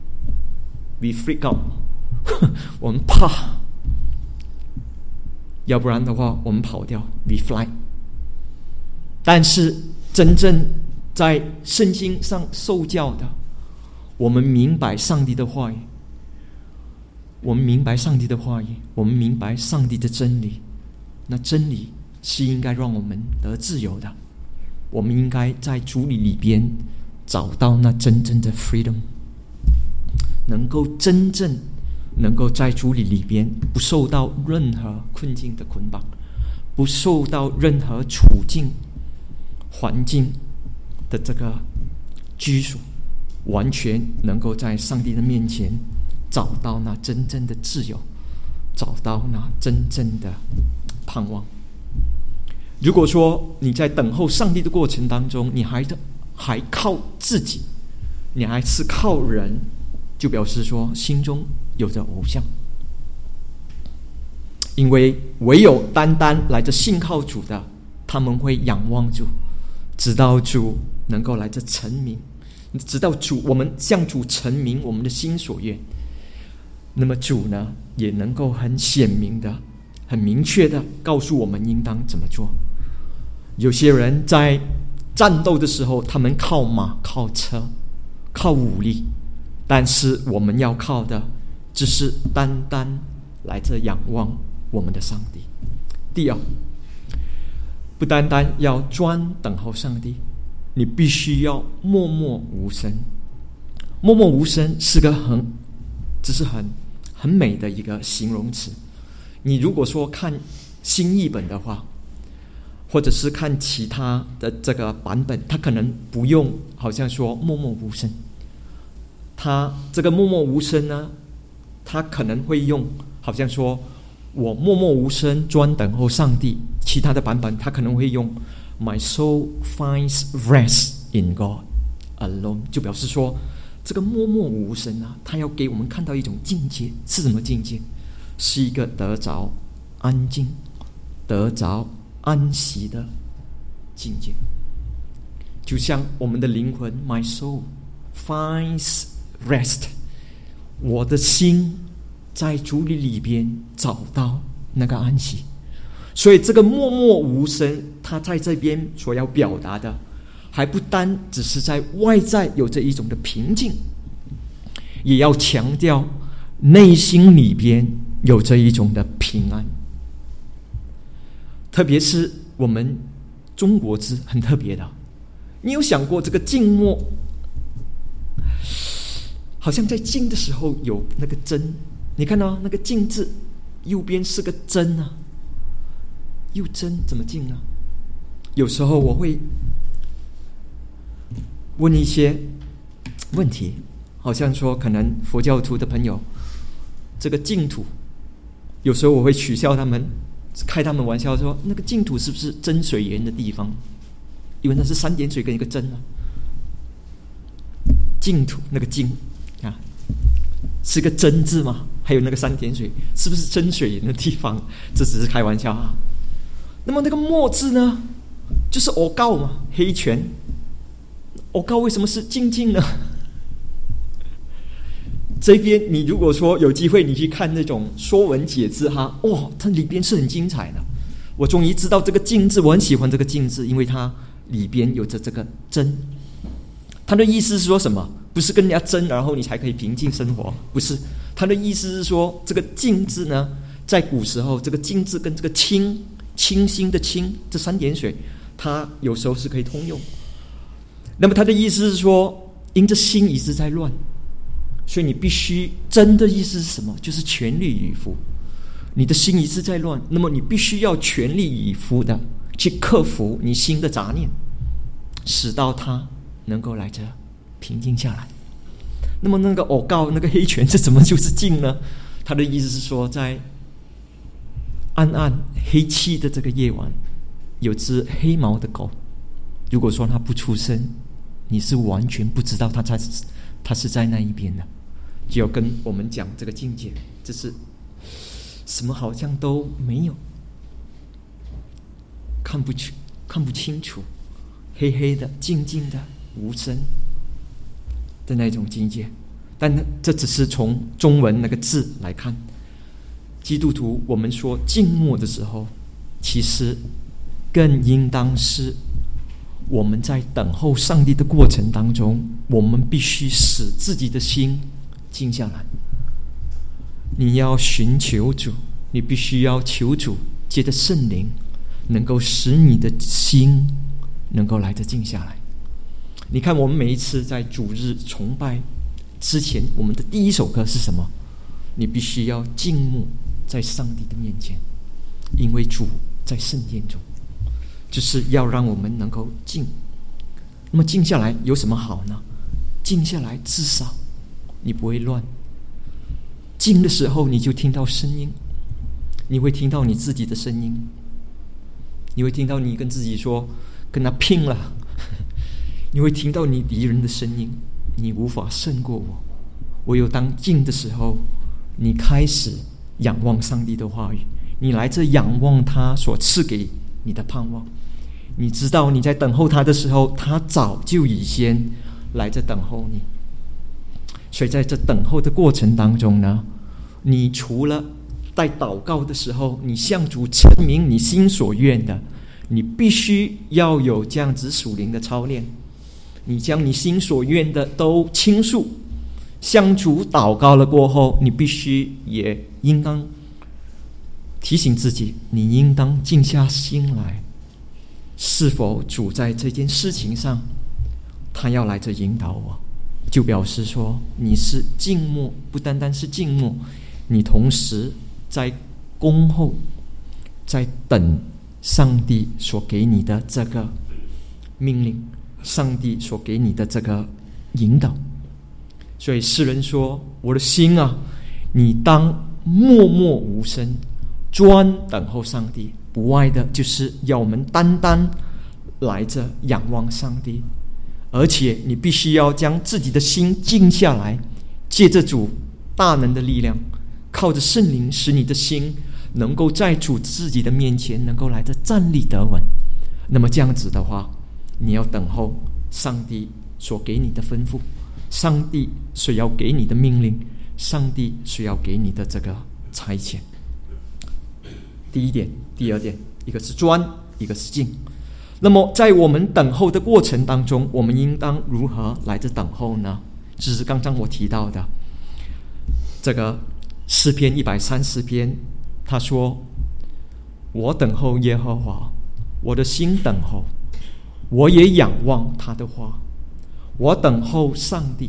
We freak out， 我们怕。要不然的话我们跑掉， We fly。 但是真正在圣经上受教的，我们明白上帝的话语，我们明白上帝的话语，我们明白上帝的真理。那真理是应该让我们得自由的，我们应该在主里边找到那真正的 freedom， 能够真正能够在主里边不受到任何困境的捆绑，不受到任何处境环境的这个拘束，完全能够在上帝的面前找到那真正的自由，找到那真正的盼望。如果说你在等候上帝的过程当中，你还靠自己，你还是靠人，就表示说心中有着偶像。因为唯有单单来着信靠主的，他们会仰望主，直到主能够来着成名，直到我们向主成名我们的心所愿，那么主呢也能够很显明的、很明确的告诉我们应当怎么做。有些人在战斗的时候，他们靠马、靠车、靠武力，但是我们要靠的只是单单来这仰望我们的上帝。第二，不单单要专等候上帝，你必须要默默无声。默默无声是个只是很美的一个形容词。你如果说看新译本的话，或者是看其他的这个版本，他可能不用好像说默默无声，他这个默默无声呢，他可能会用好像说我默默无声专等候上帝。其他的版本他可能会用 My soul finds rest in God alone， 就表示说这个默默无声啊，他要给我们看到一种境界。是什么境界？是一个得着安静、得着安息的境界。就像我们的灵魂 My soul finds rest， 我的心在主里边找到那个安息。所以这个默默无声，他在这边所要表达的还不单只是在外在有着一种的平静，也要强调内心里边有着一种的平安。特别是我们中国字很特别的，你有想过这个静默，好像在静的时候有那个真，你看到那个静字右边是个真啊，又真怎么静呢？有时候我会问一些问题，好像说可能佛教徒的朋友，这个净土，有时候我会取笑他们，开他们玩笑说，那个净土是不是真水源的地方？因为那是3点水跟一个真啊。净土那个净啊，是个真字嘛，还有那个3点水，是不是真水源的地方？这只是开玩笑啊。那么那个默字呢，就是我告嘛，黑拳。我告为什么是静静呢？这边你如果说有机会你去看那种说文解字哈，哇，它里边是很精彩的。我终于知道这个静字，我很喜欢这个静字，因为它里边有着这个真。它的意思是说什么？不是跟人家争，然后你才可以平静生活，不是。它的意思是说，这个静字呢，在古时候，这个静字跟这个清新的清这3点水，它有时候是可以通用。那么它的意思是说，因着心一直在乱，所以你必须真的意思是什么？就是全力以赴。你的心一直在乱，那么你必须要全力以赴的去克服你心的杂念，使到它能够来着平静下来。那么那个偶告那个黑拳这怎么就是静呢？他的意思是说，在暗暗黑漆的这个夜晚，有只黑毛的狗，如果说它不出声，你是完全不知道它是在那一边的。就要跟我们讲这个境界，这是什么好像都没有，看不清楚，黑黑的静静的无声的那种境界。但这只是从中文那个字来看，基督徒我们说静默的时候，其实更应当是我们在等候上帝的过程当中，我们必须使自己的心静下来。你要寻求主，你必须要求主借着圣灵能够使你的心能够来得静下来。你看我们每一次在主日崇拜之前，我们的第一首歌是什么？你必须要静默在上帝的面前，因为主在圣殿中，就是要让我们能够静。那么静下来有什么好呢？静下来至少你不会乱，静的时候你就听到声音，你会听到你自己的声音，你会听到你跟自己说跟他拼了，你会听到你敌人的声音，你无法胜过我。唯有当静的时候，你开始仰望上帝的话语，你来这仰望他所赐给你的盼望。你知道你在等候他的时候，他早就已先来这等候你。所以在这等候的过程当中呢，你除了在祷告的时候，你向主陈明你心所愿的， 你必须要有这样子属灵的操练，你将你心所愿的都倾诉，向主祷告了过后，你必须也应当提醒自己，你应当静下心来，是否主在这件事情上他要来这引导我，就表示说你是静默，不单单是静默，你同时在恭候，在等上帝所给你的这个命令，上帝所给你的这个引导。所以诗人说，我的心啊，你当默默无声，专等候上帝，不外的就是要我们单单来着仰望上帝，而且你必须要将自己的心静下来，借着主大能的力量，靠着圣灵，使你的心能够在主自己的面前能够来着站立得稳。那么这样子的话，你要等候上帝所给你的吩咐，上帝所要给你的命令，上帝所要给你的这个差遣。第一点，第二点，一个是专，一个是静。那么在我们等候的过程当中，我们应当如何来着等候呢？就是刚刚我提到的这个诗篇130篇，他说，我等候耶和华，我的心等候，我也仰望他的话，我等候上帝，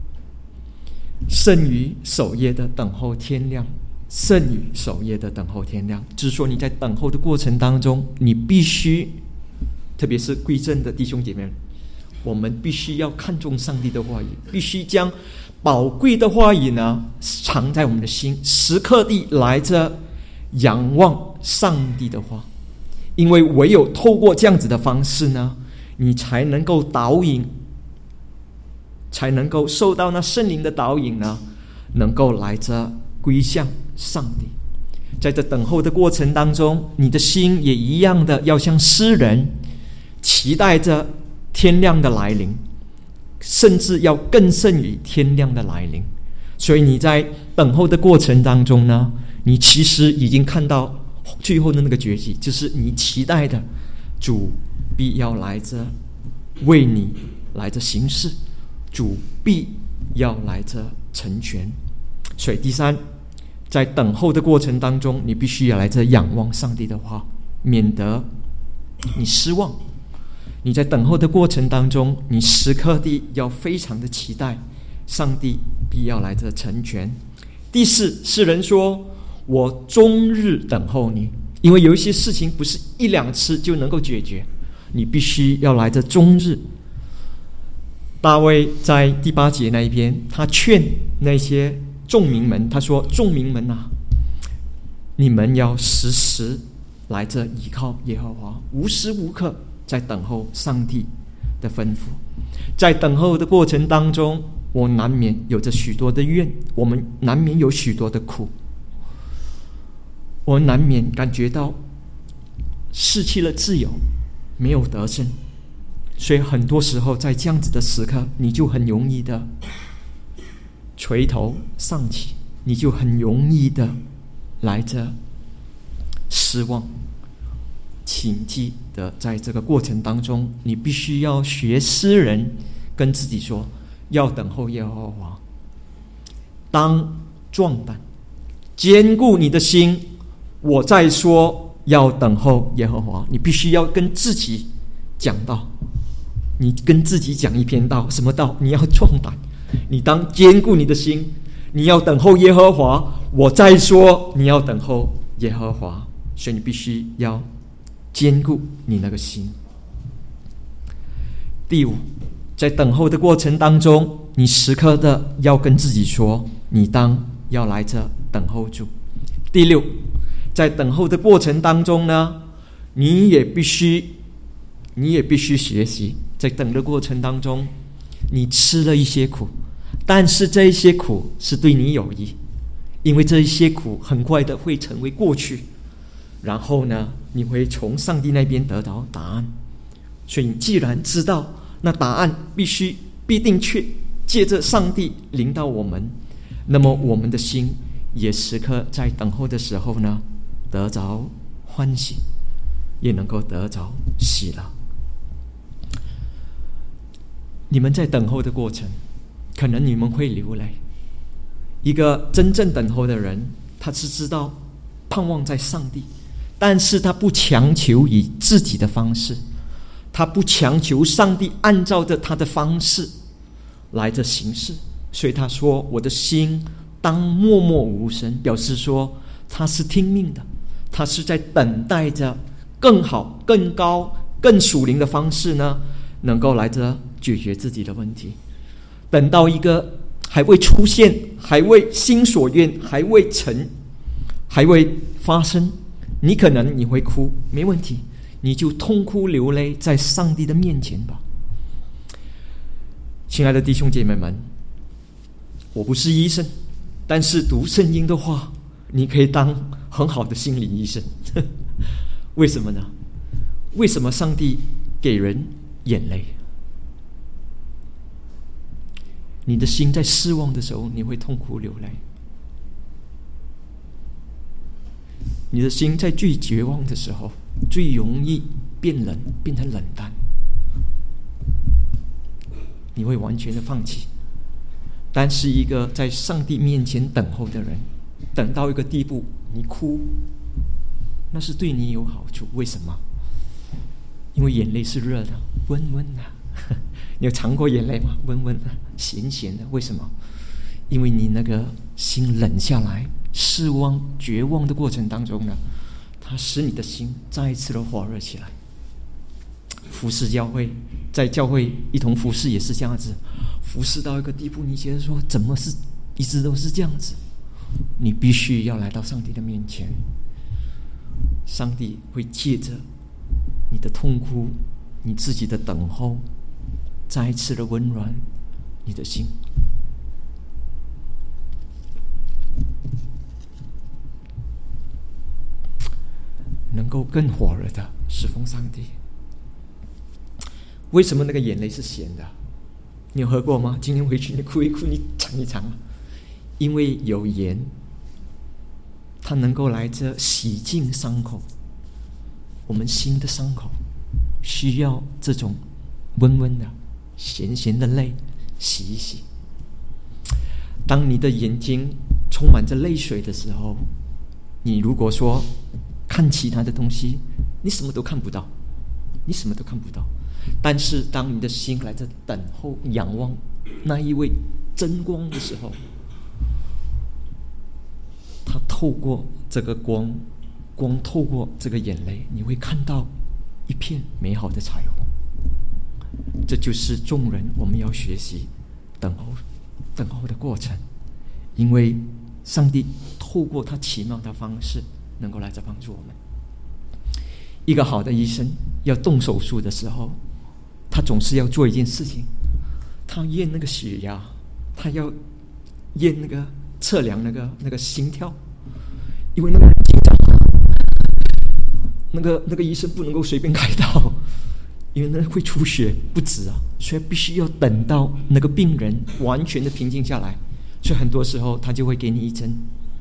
胜于守夜的等候天亮，胜于守夜的等候天亮。就是说你在等候的过程当中，你必须，特别是归正的弟兄姐妹们，我们必须要看重上帝的话语，必须将宝贵的话语呢藏在我们的心，时刻地来着仰望上帝的话。因为唯有透过这样子的方式呢，你才能够导引，才能够受到那圣灵的导引呢，能够来着归向上帝。在这等候的过程当中，你的心也一样的要像诗人期待着天亮的来临，甚至要更胜于天亮的来临。所以你在等候的过程当中呢，你其实已经看到最后的那个结局，就是你期待的主必要来着为你来着行事，主必要来着成全。所以第三，在等候的过程当中，你必须要来着仰望上帝的话，免得你失望。你在等候的过程当中，你时刻地要非常的期待上帝必要来着成全。第四，诗人说，我终日等候你，因为有一些事情不是一两次就能够解决，你必须要来着终日。大卫在第8节那一边，他劝那些众民们，他说，众民们啊，你们要时时来着依靠耶和华，无时无刻在等候上帝的吩咐。在等候的过程当中，我难免有着许多的怨，我们难免有许多的苦，我难免感觉到失去了自由，没有得胜。所以很多时候在这样子的时刻，你就很容易的垂头丧气，你就很容易的来着失望。请记得在这个过程当中，你必须要学诗人跟自己说，要等候耶和华，当壮胆，坚固你的心。我再说要等候耶和华，你必须要跟自己讲道，你跟自己讲一篇道。什么道？你要壮胆，你当坚固你的心，你要等候耶和华。我再说你要等候耶和华，所以你必须要坚固你那个心。第五，在等候的过程当中，你时刻的要跟自己说，你当要来着等候主。第六，在等候的过程当中呢，你也必须学习，在等的过程当中，你吃了一些苦，但是这一些苦是对你有益，因为这一些苦很快的会成为过去，然后呢，你会从上帝那边得到答案。所以你既然知道那答案必定借着上帝领导我们，那么我们的心也时刻在等候的时候呢得着欢喜， 也能够得着喜乐。你们在等候的过程，可能你们会流泪。一个真正等候的人，他是知道盼望在上帝，但是他不强求以自己的方式，他不强求上帝按照着他的方式来着行事。所以他说，我的心当默默无声，表示说他是听命的，他是在等待着更好、更高、更属灵的方式呢，能够来着解决自己的问题。等到一个还未出现、还未心所愿、还未成、还未发生，你可能你会哭，没问题，你就痛哭流泪在上帝的面前吧。亲爱的弟兄姐妹们，我不是医生，但是读圣经的话，你可以当很好的心理医生。为什么呢？为什么上帝给人眼泪？你的心在失望的时候，你会痛哭流泪；你的心在最绝望的时候，最容易变冷，变成冷淡，你会完全的放弃。但是一个在上帝面前等候的人，等到一个地步，你哭，那是对你有好处。为什么？因为眼泪是热的，温温的。你有尝过眼泪吗？温温的，咸咸的。为什么？因为你那个心冷下来，失望、绝望的过程当中呢，它使你的心再一次的火热起来。服侍教会，在教会一同服侍也是这样子，服侍到一个地步，你觉得说怎么是一直都是这样子？你必须要来到上帝的面前，上帝会借着你的痛哭，你自己的等候，再一次的温暖你的心。能够更火热的侍奉上帝。为什么那个眼泪是咸的？你有喝过吗？今天回去你哭一哭，你尝一尝。因为有盐，它能够来着洗净伤口。我们心的伤口需要这种温温的、咸咸的泪洗一洗。当你的眼睛充满着泪水的时候，你如果说看其他的东西，你什么都看不到，你什么都看不到。但是当你的心来着等候、仰望那一位真光的时候，他透过这个光透过这个眼泪，你会看到一片美好的彩虹。这就是众人我们要学习等候的过程，因为上帝透过他奇妙的方式能够来这帮助我们。一个好的医生要动手术的时候，他总是要做一件事情，他验那个血压，他要验那个测量那个心跳，因为那个人紧张，那个医生不能够随便开刀，因为那会出血不止啊，所以必须要等到那个病人完全的平静下来。所以很多时候他就会给你一针，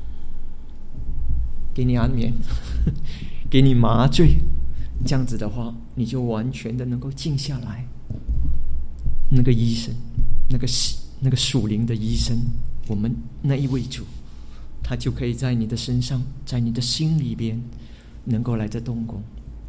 给你安眠，给你麻醉，这样子的话，你就完全的能够静下来。那个医生，那个属灵的医生，我们那一位主，他就可以在你的身上，在你的心里边，能够来这动工。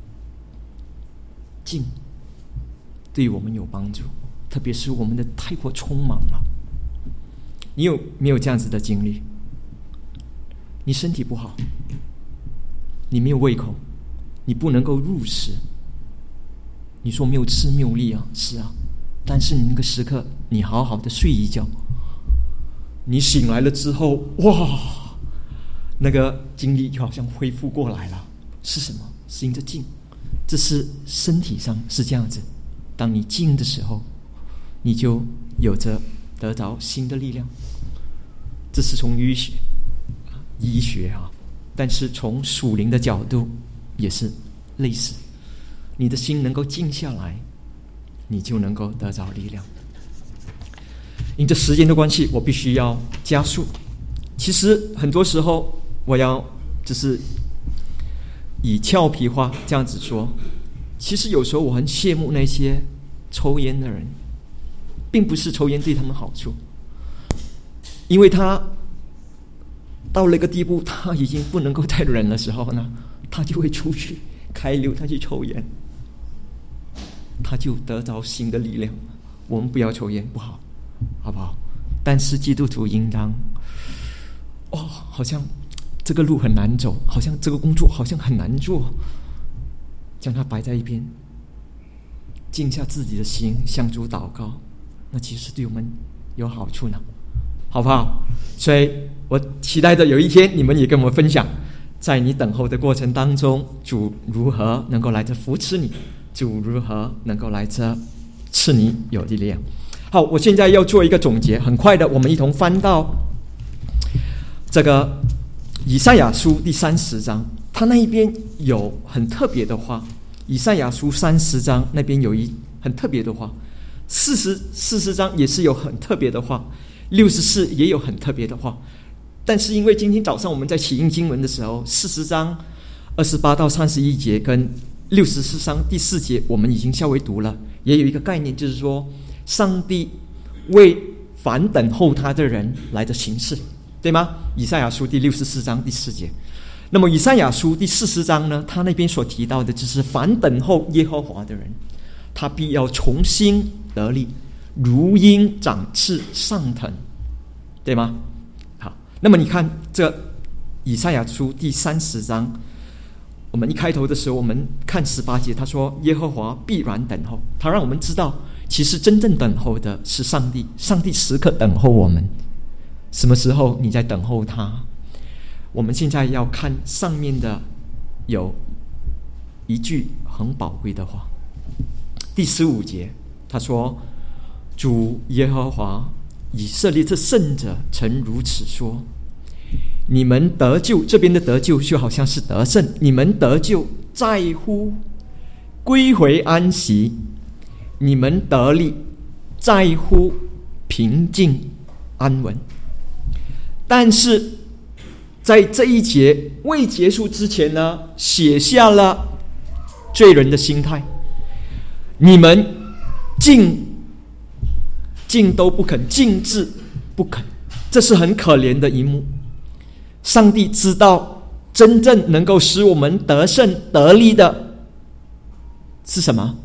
静对我们有帮助，特别是我们的太过匆忙了。你有没有这样子的经历？你身体不好，你没有胃口，你不能够入食，你说没有吃没有力啊，是啊，但是你那个时刻，你好好的睡一觉，你醒来了之后，哇，那个精力就好像恢复过来了。是什么？是因着静。这是身体上是这样子，当你静的时候，你就有着得着新的力量。这是从医学啊，但是从属灵的角度也是类似。你的心能够静下来，你就能够得着力量。因着时间的关系，我必须要加速。其实很多时候我要就是以俏皮话这样子说，其实有时候我很羡慕那些抽烟的人，并不是抽烟对他们好处，因为他到了一个地步，他已经不能够再忍的时候呢，他就会出去开溜，他去抽烟，他就得着新的力量。我们不要抽烟不好，好不好？但是基督徒应当，好像这个路很难走，好像这个工作好像很难做，将它摆在一边，静下自己的心，向主祷告，那其实对我们有好处呢，好不好？所以我期待着有一天你们也跟我们分享，在你等候的过程当中，主如何能够来这扶持你，主如何能够来这赐你有力量。好，我现在要做一个总结，很快的我们一同翻到这个以赛亚书第30章，他那一边有很特别的话。以赛亚书30章那边有一很特别的话，40章也是有很特别的话，64也有很特别的话。但是因为今天早上我们在起印经文的时候，40章28到31节跟64章第4节我们已经稍微读了，也有一个概念，就是说上帝为凡等候他的人来的行事，对吗？以赛亚书第64章第4节。那么以赛亚书第40章呢，他那边所提到的就是凡等候耶和华的人，他必要重新得力，如鹰展翅上腾，对吗？好，那么你看这以赛亚书第30章，我们一开头的时候，我们看18节，他说耶和华必然等候，他让我们知道其实真正等候的是上帝，上帝时刻等候我们。什么时候你在等候他？我们现在要看上面的有一句很宝贵的话，第15节他说，主耶和华以色列这圣者曾如此说，你们得救，这边的得救就好像是得胜，你们得救在乎归回安息，你们得力在乎平静安稳。但是在这一节未结束之前呢，写下了罪人的心态，你们静都不肯，静置不肯，这是很可怜的一幕。上帝知道真正能够使我们得胜得力的是什么？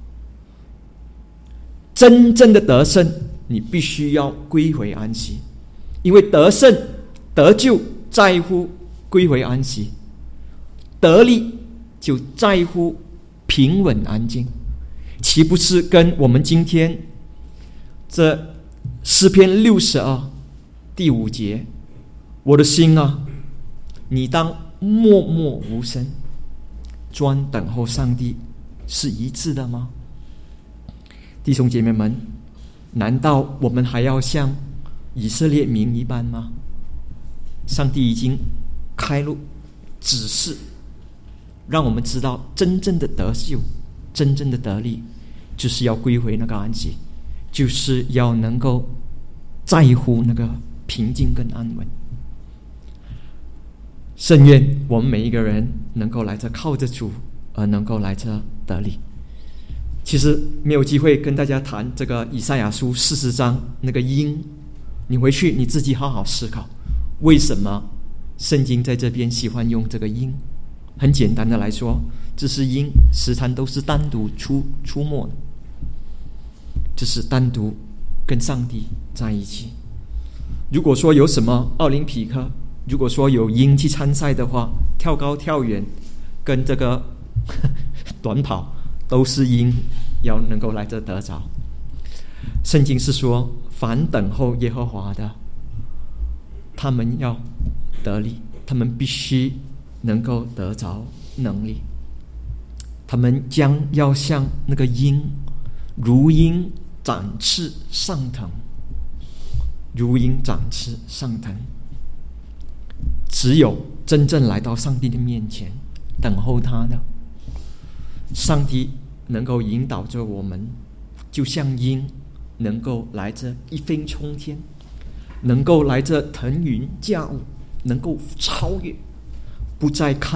真正的得胜，你必须要归回安息，因为得胜得救在乎归回安息，得力就在乎平稳安静，岂不是跟我们今天这诗篇62第5节，我的心啊，你当默默无声，专等候上帝，是一致的吗？弟兄姐妹们，难道我们还要像以色列民一般吗？上帝已经开路指示，让我们知道真正的得救，真正的得力，就是要归回那个安息，就是要能够在乎那个平静跟安稳。甚愿我们每一个人能够来这靠着主，而能够来这得力。其实没有机会跟大家谈这个以赛亚书40章那个鹰，你回去你自己好好思考，为什么圣经在这边喜欢用这个鹰？很简单的来说，这是鹰时常都是单独出没的，就是单独跟上帝在一起。如果说有什么奥林匹克，如果说有鹰去参赛的话，跳高跳远跟这个短跑都是鹰要能够来这得着。圣经是说，凡等候耶和华的，他们要得力，他们必须能够得着能力，他们将要像那个鹰，如鹰展翅上腾，如鹰展翅上腾。只有真正来到上帝的面前等候他的，上帝能够引导着我们，就像鹰能够来这一飞冲天，能够来这腾云驾雾，能够超越，不再看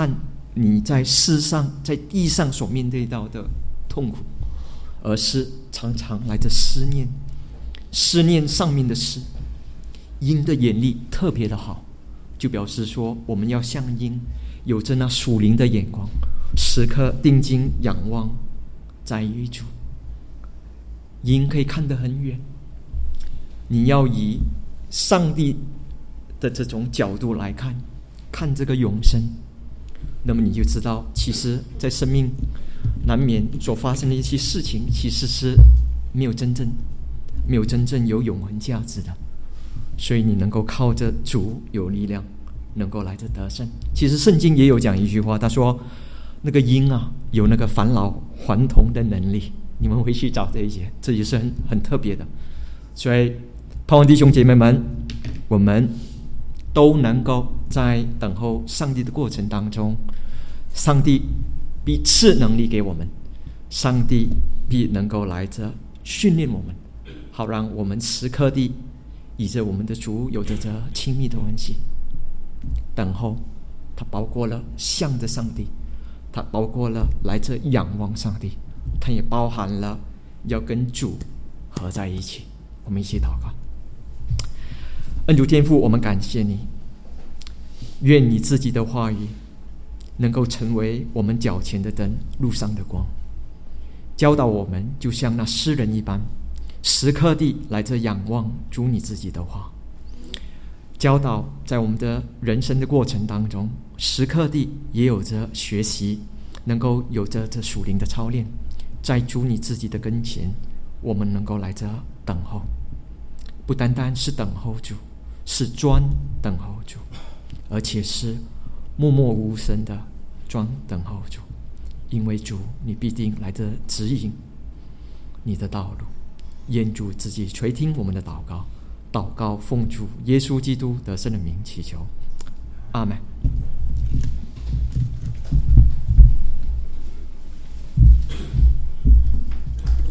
你在世上在地上所面对到的痛苦，而是常常来着思念上面的事。鹰的眼力特别的好，就表示说我们要像鹰，有着那属灵的眼光，时刻定睛仰望在于主。鹰可以看得很远，你要以上帝的这种角度来看这个永生，那么你就知道，其实在生命难免所发生的一些事情，其实是没有真正有永恒价值的。所以你能够靠着主有力量，能够来着得胜。其实圣经也有讲一句话，他说那个鹰啊，有那个返老还童的能力。你们回去找这一节，这也是很特别的。所以盼望弟兄姐妹们，我们都能够在等候上帝的过程当中，上帝必赐能力给我们，上帝必能够来着训练我们，好让我们时刻地以着我们的主有着这亲密的关系。等候它包括了向着上帝，它包括了来着仰望上帝，它也包含了要跟主合在一起。我们一起祷告。恩主天父，我们感谢你，愿你自己的话语能够成为我们脚前的灯，路上的光，教导我们就像那诗人一般，时刻地来着仰望主你自己的话，教导在我们的人生的过程当中，时刻地也有着学习，能够有着这属灵的操练，在主你自己的跟前，我们能够来着等候，不单单是等候主，是专等候主，而且是默默无声的专等候主，因为主你必定来着指引你的道路。愿主自己垂听我们的祷告，祷告奉主耶稣基督得胜的名祈求，阿们。